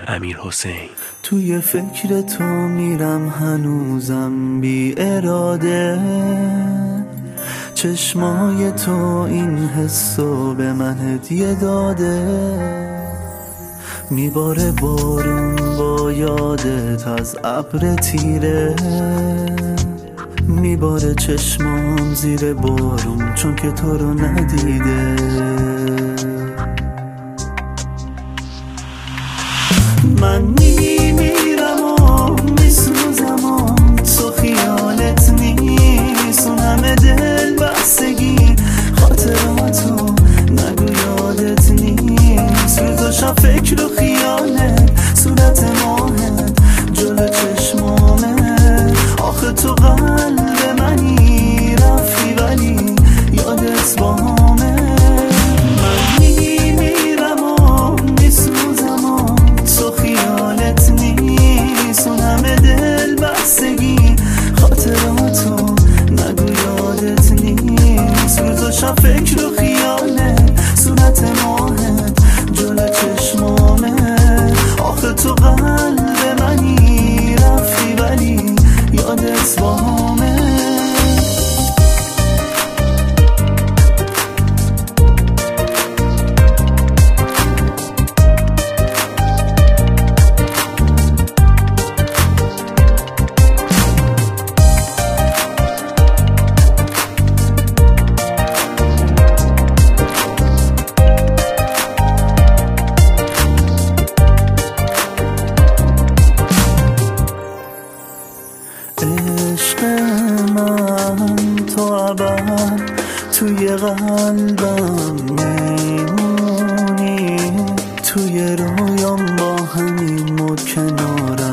امیرحسین. توی فکر تو میرم هنوزم بی اراده، چشمای تو این حسو به من هدیه داده. میباره بارون با یادت از ابر تیره، میباره چشمام زیر بارون چون که تو رو ندیده. من میمیرم و میسوزم و تو خیالت نیست، اون همه دل بستگی خاطراتو نگو یادت نیست. روز و شب فکر و خیالت، صورت ماهت جلو چشمامه. آخه تو قلب منی رفتی ولی یادت با همه. من میمیرم و میسوزم و تو خیالت نیست، اون همه دل بستگی خاطراتو نگو یادت نیست. روز و شب فکر و خیالت، صورت ماهت جلو چشمامه. آخه تو قلب منی رفتی ولی یادت با همه. عشق من تو ابد توی قلبم میمونی، توی رویام با همین مد کنارم